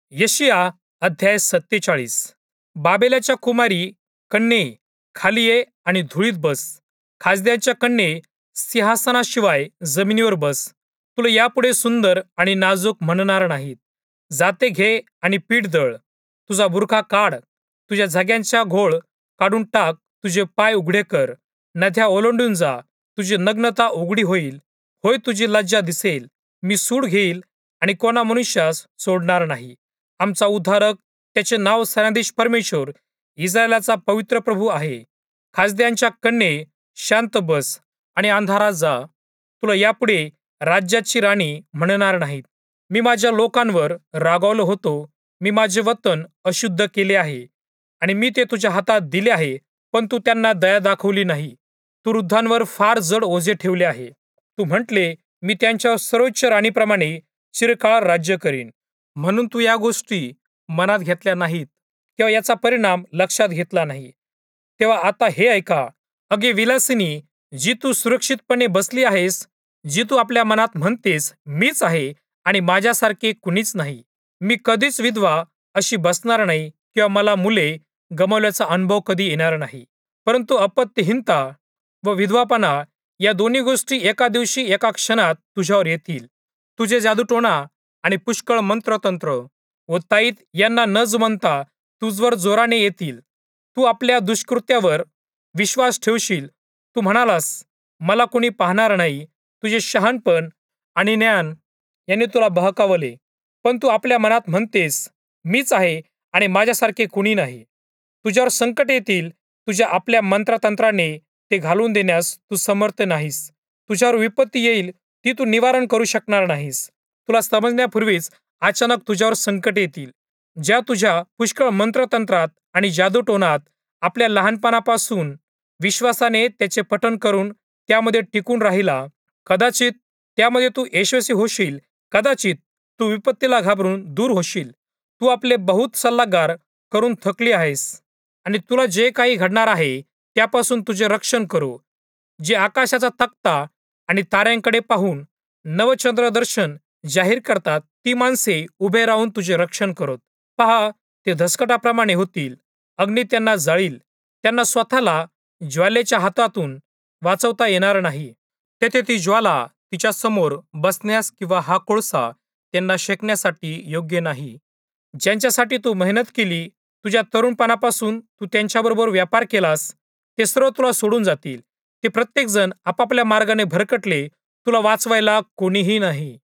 यशिया अध्याय 47. बाबेलाच्या कुमारी कन्ये, खाली ये आणि धुळीत बस. खासद्याच्या कन्ये, सिंहासनाशिवाय जमिनीवर बस. तुला यापुढे सुंदर आणि नाजूक म्हणणार नाहीत. जाते घे आणि पीठ दळ. तुझा बुरखा काढ, तुझ्या झग्यांचा घोळ काढून टाक. तुझे पाय उघडे कर, नद्या ओलांडून जा. तुझी नग्नता उघडी होईल. होय, तुझी लज्जा दिसेल. मी सूड घेईल आणि कोणा मनुष्यास सोडणार नाही. आमचा उद्धारक, त्याचे नाव सैन्याधीश परमेश्वर, इस्रायलाचा पवित्र प्रभू आहे. खासद्यांच्या कन्ये, शांत बस आणि अंधारात जा. तुला यापुढे राज्याची राणी म्हणणार नाहीत. मी माझ्या लोकांवर रागावलो होतो. मी माझे वतन अशुद्ध केले आहे आणि मी ते तुझ्या हातात दिले आहे, पण तू त्यांना दया दाखवली नाही. तू वृद्धांवर फार जड ओझे ठेवले आहे. तू म्हटले, मी त्यांच्या सर्वोच्च राणीप्रमाणे चिरकाळ राज्य करीन. म्हणून तू या गोष्टी मनात घेतल्या नाहीत किंवा याचा परिणाम लक्षात घेतला नाही. तेव्हा आता हे ऐका, अगे विलासिनी, जी तू सुरक्षितपणे बसली आहेस, जी तू आपल्या मनात म्हणतेस, मीच आहे आणि माझ्यासारखे कुणीच नाही. मी कधीच विधवा अशी बसणार नाही किंवा मला मुले गमावल्याचा अनुभव कधी येणार नाही. परंतु अपत्यहीनता व विधवापणा या दोन्ही गोष्टी एका दिवशी एका क्षणात तुझ्यावर येतील. तुझे जादूटोणा आणि पुष्कळ मंत्रतंत्र व ताईत यांना न जुमानता तुझवर जोराने येतील. तू आपल्या दुष्कृत्यावर विश्वास ठेवशील. तू म्हणालास, मला कोणी पाहणार नाही. तुझे शहाणपण आणि ज्ञान यांनी तुला बहकावले. पण तू आपल्या मनात म्हणतेस, मीच आहे आणि माझ्यासारखे कुणी नाही. तुझ्यावर संकट येतील. तुझ्या आपल्या मंत्रतंत्राने ते घालून देण्यास तू समर्थ नाहीस. तुझ्यावर विपत्ती येईल, ती तू निवारण करू शकणार नाहीस. तुला समजण्यापूर्वीच अचानक तुझ्यावर संकट येतील. ज्या तुझ्या पुष्कळ मंत्रतंत्रात आणि जादूटोणात आपल्या लहानपणापासून विश्वासाने त्याचे पठण करून त्यामध्ये टिकून राहिला, कदाचित त्यामध्ये तू यशस्वी होशील. कदाचित तू विपत्तीला घाबरून दूर होशील. तू आपले बहुत सल्लागार करून थकली आहेस आणि तुला जे काही घडणार आहे त्यापासून तुझे रक्षण करो. जे आकाशाचा तक्ता आणि ताऱ्यांकडे पाहून नवचंद्रदर्शन जाहीर करतात, ती माणसे उभे राहून तुझे रक्षण करत. पहा, ते धसकटाप्रमाणे होतील. अग्नी त्यांना जाळील. त्यांना स्वतःला ज्वालेच्या हातातून वाचवता येणार नाही. तेथे ती ज्वाला तिच्या समोर बसण्यास किंवा हा कोळसा त्यांना शेकण्यासाठी योग्य नाही. ज्यांच्यासाठी तू मेहनत केली, तुझ्या तरुणपणापासून तू त्यांच्याबरोबर व्यापार केलास, ते सर्व तुला सोडून जातील. ते प्रत्येकजण आपापल्या मार्गाने भरकटले. तुला वाचवायला कोणीही नाही.